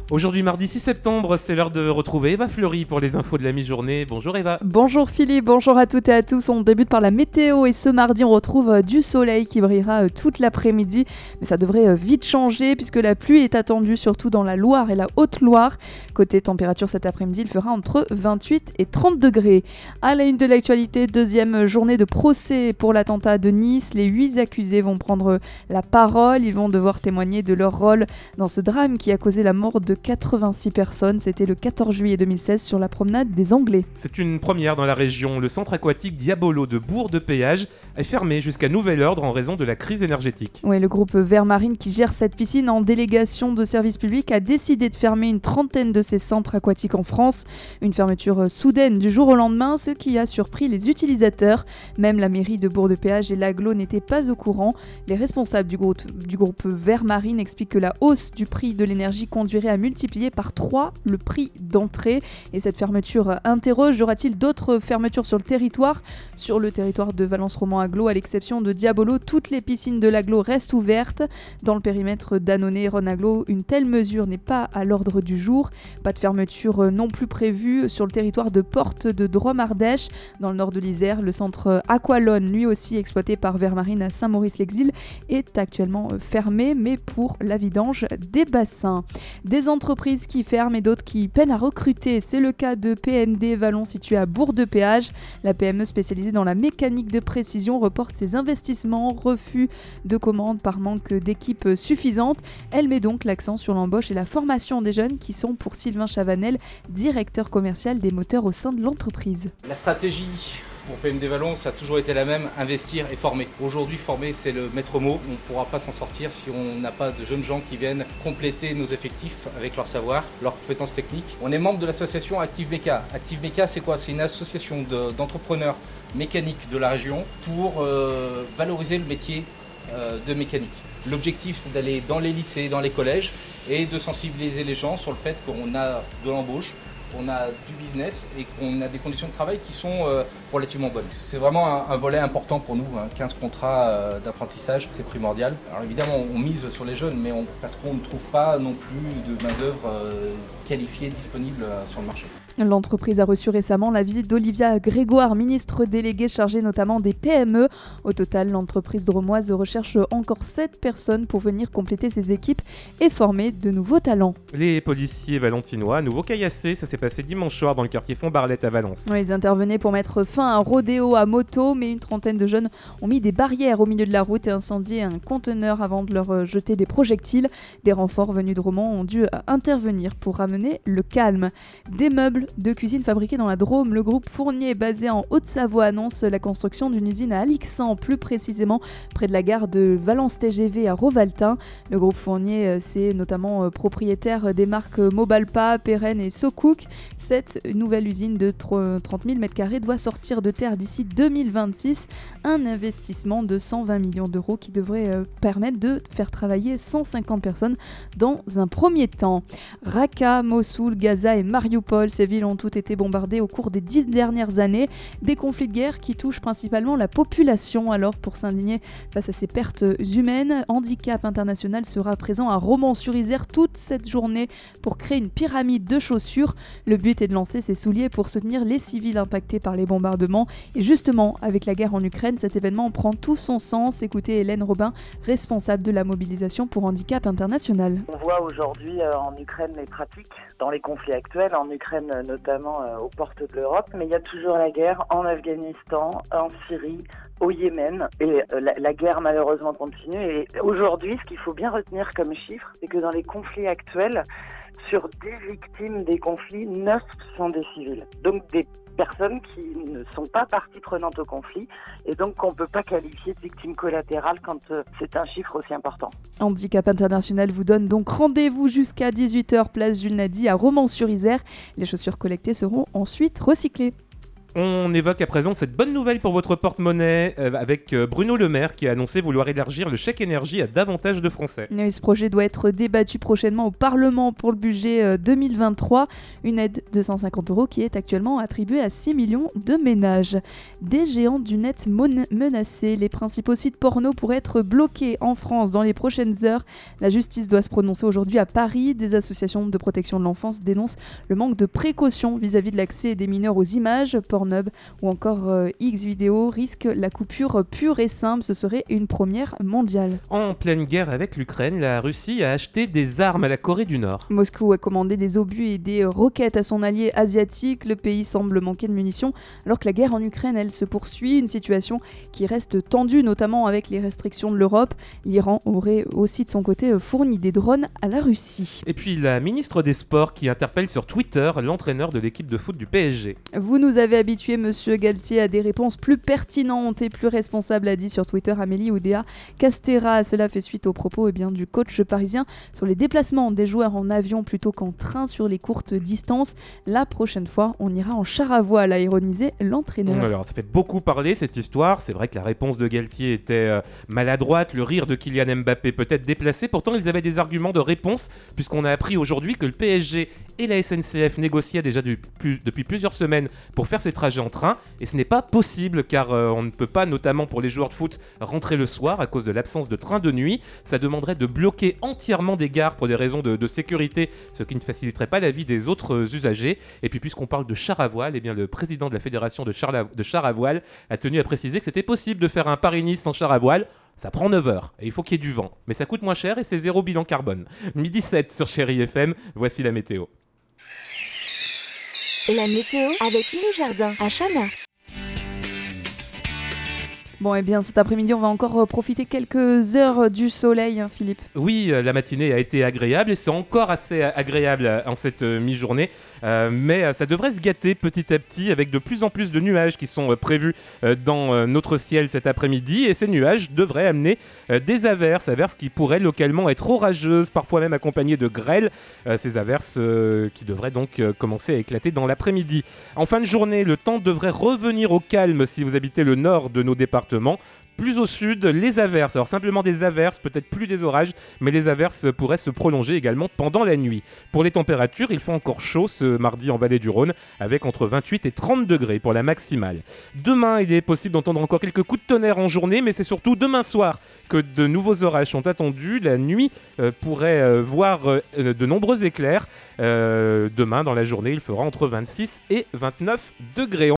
Aujourd'hui mardi 6 septembre, c'est l'heure de retrouver Eva Fleury pour les infos de la mi-journée. Bonjour Eva. Bonjour Philippe, bonjour à toutes et à tous. On débute par la météo et ce mardi on retrouve du soleil qui brillera toute l'après-midi. Mais ça devrait vite changer puisque la pluie est attendue surtout dans la Loire et la Haute-Loire. Côté température cet après-midi, il fera entre 28 et 30 degrés. À la une de l'actualité, deuxième journée de procès pour l'attentat de Nice. Les 8 accusés vont prendre la parole. Ils vont devoir témoigner de leur rôle dans ce drame qui a causé la mort de 86 personnes. C'était le 14 juillet 2016 sur la promenade des Anglais. C'est une première dans la région. Le centre aquatique Diabolo de Bourg-de-Péage est fermé jusqu'à nouvel ordre en raison de la crise énergétique. Oui, le groupe Vert Marine qui gère cette piscine en délégation de service public a décidé de fermer une trentaine de ces centres aquatiques en France. Une fermeture soudaine du jour au lendemain, ce qui a surpris les utilisateurs. Même la mairie de Bourg-de-Péage et l'agglo n'étaient pas au courant. Les responsables du groupe Vert Marine expliquent que la hausse du prix de l'énergie conduirait à multiplié par 3 le prix d'entrée. Et cette fermeture interroge, y aura-t-il d'autres fermetures sur le territoire ? Sur le territoire de Valence-Roman-Agglo, à l'exception de Diabolo, toutes les piscines de l'agglo restent ouvertes. Dans le périmètre d'Annonay-Rhône-Agglo, une telle mesure n'est pas à l'ordre du jour. Pas de fermeture non plus prévue sur le territoire de Porte de Drôme-Ardèche. Dans le nord de l'Isère, le centre Aqualone, lui aussi exploité par Vermarine à Saint-Maurice-l'Exil, est actuellement fermé, mais pour la vidange des bassins. Des entreprises qui ferment et d'autres qui peinent à recruter. C'est le cas de PMD Vallon situé à Bourg-de-Péage. La PME spécialisée dans la mécanique de précision reporte ses investissements, refus de commandes par manque d'équipes suffisantes. Elle met donc l'accent sur l'embauche et la formation des jeunes qui sont pour Sylvain Chavanel, directeur commercial des moteurs au sein de l'entreprise. La stratégie pour PMD Vallon, ça a toujours été la même, investir et former. Aujourd'hui, former, c'est le maître mot. On ne pourra pas s'en sortir si on n'a pas de jeunes gens qui viennent compléter nos effectifs avec leur savoir, leurs compétences techniques. On est membre de l'association Active Méca. Active Méca, c'est quoi ? C'est une association d'entrepreneurs mécaniques de la région pour valoriser le métier de mécanique. L'objectif, c'est d'aller dans les lycées, dans les collèges et de sensibiliser les gens sur le fait qu'on a de l'embauche, qu'on a du business et qu'on a des conditions de travail qui sont relativement bonnes. C'est vraiment un volet important pour nous, 15 contrats d'apprentissage, c'est primordial. Alors évidemment, on mise sur les jeunes, mais parce qu'on ne trouve pas non plus de main-d'œuvre qualifiée disponible sur le marché. L'entreprise a reçu récemment la visite d'Olivia Grégoire, ministre déléguée chargée notamment des PME. Au total, l'entreprise drômoise recherche encore 7 personnes pour venir compléter ses équipes et former de nouveaux talents. Les policiers valentinois, à nouveau caillassés, ça s'est passé dimanche soir dans le quartier Font-Barlette à Valence. Oui, ils intervenaient pour mettre fin à un rodéo à moto, mais une trentaine de jeunes ont mis des barrières au milieu de la route et incendié un conteneur avant de leur jeter des projectiles. Des renforts venus de Romans ont dû intervenir pour ramener le calme. Des meubles de cuisine fabriqués dans la Drôme, le groupe Fournier, basé en Haute-Savoie, annonce la construction d'une usine à Alixan, plus précisément près de la gare de Valence-TGV à Rovaltin. Le groupe Fournier, c'est notamment propriétaire des marques Mobalpa, Perren et SoCook. Cette nouvelle usine de 30 000 m² doit sortir de terre d'ici 2026, un investissement de 120 millions d'euros qui devrait permettre de faire travailler 150 personnes dans un premier temps. Raqqa, Mossoul, Gaza et Mariupol, ces villes ont toutes été bombardées au cours des 10 dernières années. Des conflits de guerre qui touchent principalement la population. Alors pour s'indigner face à ces pertes humaines, Handicap International sera présent à Romans-sur-Isère toute cette journée pour créer une pyramide de chaussures. Le but est de lancer ses souliers pour soutenir les civils impactés par les bombardements. Et justement, avec la guerre en Ukraine, cet événement prend tout son sens. Écoutez Hélène Robin, responsable de la mobilisation pour Handicap International. On voit aujourd'hui en Ukraine les pratiques dans les conflits actuels, en Ukraine notamment aux portes de l'Europe, mais il y a toujours la guerre en Afghanistan, en Syrie, au Yémen, et la guerre malheureusement continue. Et aujourd'hui, ce qu'il faut bien retenir comme chiffre, c'est que dans les conflits actuels, sur 10 victimes des conflits, 9 sont des civils. Donc des personnes qui ne sont pas partie prenante au conflit et donc qu'on ne peut pas qualifier de victime collatérale quand c'est un chiffre aussi important. Handicap International vous donne donc rendez-vous jusqu'à 18h, place Jules Nady à Romans-sur-Isère. Les chaussures collectées seront ensuite recyclées. On évoque à présent cette bonne nouvelle pour votre porte-monnaie avec Bruno Le Maire qui a annoncé vouloir élargir le chèque énergie à davantage de Français. Et ce projet doit être débattu prochainement au Parlement pour le budget 2023. Une aide de 150 € qui est actuellement attribuée à 6 millions de ménages. Des géants du net menacés. Les principaux sites porno pourraient être bloqués en France dans les prochaines heures. La justice doit se prononcer aujourd'hui à Paris. Des associations de protection de l'enfance dénoncent le manque de précaution vis-à-vis de l'accès des mineurs aux images. Pornhub ou encore Xvideo risquent la coupure pure et simple. Ce serait une première mondiale. En pleine guerre avec l'Ukraine, la Russie a acheté des armes à la Corée du Nord. Moscou a commandé des obus et des roquettes à son allié asiatique. Le pays semble manquer de munitions alors que la guerre en Ukraine, elle se poursuit. Une situation qui reste tendue, notamment avec les restrictions de l'Europe. L'Iran aurait aussi de son côté fourni des drones à la Russie. Et puis la ministre des Sports qui interpelle sur Twitter l'entraîneur de l'équipe de foot du PSG. Vous nous avez habitué, monsieur Galtier, à des réponses plus pertinentes et plus responsables, a dit sur Twitter Amélie Oudéa Castéra. Cela fait suite aux propos du coach parisien sur les déplacements des joueurs en avion plutôt qu'en train sur les courtes distances. La prochaine fois, on ira en char à voile, a ironisé l'entraîneur. Alors, ça fait beaucoup parler cette histoire. C'est vrai que la réponse de Galtier était maladroite, le rire de Kylian Mbappé peut-être déplacé. Pourtant, ils avaient des arguments de réponse puisqu'on a appris aujourd'hui que le PSG et la SNCF négociaient déjà depuis plusieurs semaines pour faire ces trajets en train, et ce n'est pas possible car on ne peut pas, notamment pour les joueurs de foot, rentrer le soir à cause de l'absence de train de nuit. Ça demanderait de bloquer entièrement des gares pour des raisons de sécurité, ce qui ne faciliterait pas la vie des autres usagers. Et puis puisqu'on parle de char à voile, eh bien, le président de la fédération de char à voile a tenu à préciser que c'était possible de faire un Paris-Nice sans char à voile. Ça prend 9 heures et il faut qu'il y ait du vent, mais ça coûte moins cher et c'est zéro bilan carbone. 12h07 sur Chérie FM, voici la météo. La météo avec Lino Jardin à Chana. Bon, et bien cet après-midi, on va encore profiter quelques heures du soleil, Philippe. Oui, la matinée a été agréable et c'est encore assez agréable en cette mi-journée, mais ça devrait se gâter petit à petit avec de plus en plus de nuages qui sont prévus dans notre ciel cet après-midi, et ces nuages devraient amener des averses qui pourraient localement être orageuses, parfois même accompagnées de grêle, ces averses qui devraient donc commencer à éclater dans l'après-midi. En fin de journée, le temps devrait revenir au calme si vous habitez le nord de nos départements. Plus au sud, les averses, alors simplement des averses, peut-être plus des orages, mais les averses pourraient se prolonger également pendant la nuit. Pour les températures, il fait encore chaud ce mardi en vallée du Rhône, avec entre 28 et 30 degrés pour la maximale. Demain, il est possible d'entendre encore quelques coups de tonnerre en journée, mais c'est surtout demain soir que de nouveaux orages sont attendus. La nuit pourrait voir de nombreux éclairs. Demain, dans la journée, il fera entre 26 et 29 degrés.